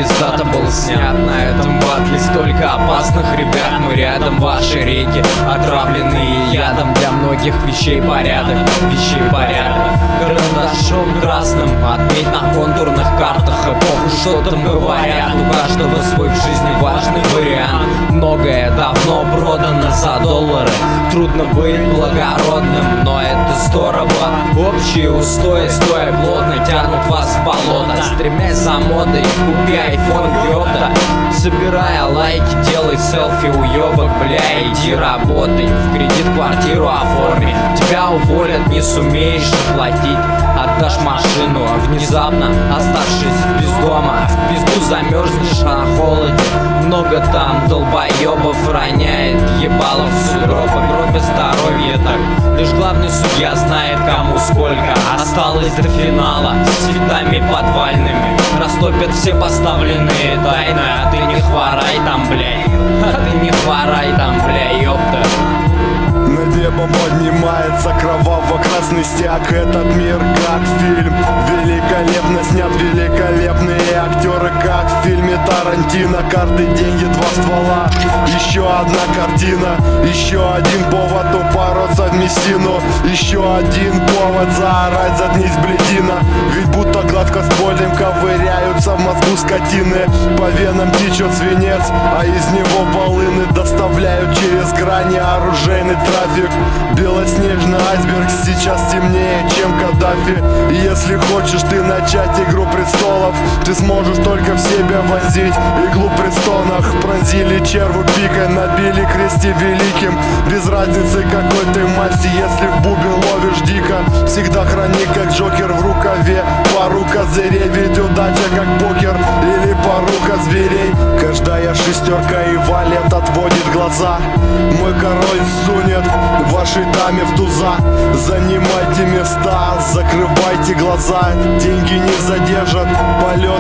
пиздато был снят. На этом батле столько опасных ребят. Мы рядом, ваши реки отравленные ядом. Для многих вещей порядок, карандашом красным отметь на контурных картах эпоху, что там говорят. У каждого свой в жизни важный вариант. Многое давно продано за доллары. Трудно быть благородным, но это здорово. Общие устои, стоя плотно, тянут вас в болото. Стремясь за модой, купи айфон, ёпта. Собирая лайки, делай селфи, уёбок, бля, иди работай. В кредит квартиру оформи. Тебя уволят, не сумеешь оплатить. Отдашь машину, внезапно оставшись без дома. В пизду замерзнешь на холоде. Много там долбоебов роняет ебало в сугроб. Гробе здоровье так. Лишь главный судья знает, кому сколько осталось до финала. С цветами подвальными растопят все поставленные тайны. А ты не хворай там, блядь. А ты не хворай там, бля, ёпта. Над небом поднимается кроваво-красный стяг. Этот мир как фильм, великолепно снят. Великолепные актеры, как в фильме Тарантино. Карты, деньги, два ствола. Еще одна картина, еще один повод упороться в мясину. Еще один повод заорать, заткнись, блядина. Ведь будто гладко с полем ковыряются в мозгу скотины. По венам течет свинец, а из него волыны доставляют через грани оружейный трафик. Белоснежный айсберг сейчас темнее, чем Каддафи. И если хочешь ты начать игру престолов, ты сможешь только в себя вонзить иглу в престонах. Пронзили черву пикой, набили кресте великим. Без разницы какой ты масти, если в бубен ловишь дико. Всегда храни как Джокер в рукаве пару козырей. Ведь удача как покер или порука зверей. Каждая шестерка и валет отводит глаза. Мой король сунет вашей даме в туза. Занимайте места, закрывайте глаза. Деньги не задержат полет.